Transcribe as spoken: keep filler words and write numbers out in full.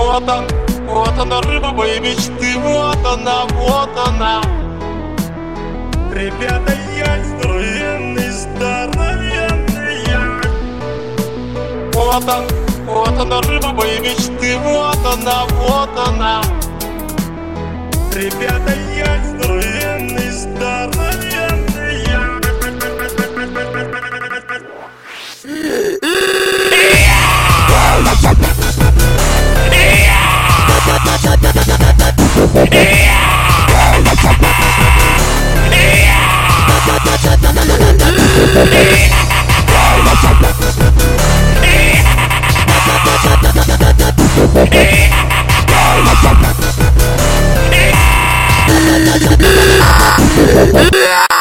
Вот он, вот она, рыба моей мечты. Вот она, вот она. Ребята, я здоровенный, здоровенный я. Вот он, вот она, рыба моей мечты. Вот она, вот она. Ребята, я здоровенный, здоровенный я. Yeah.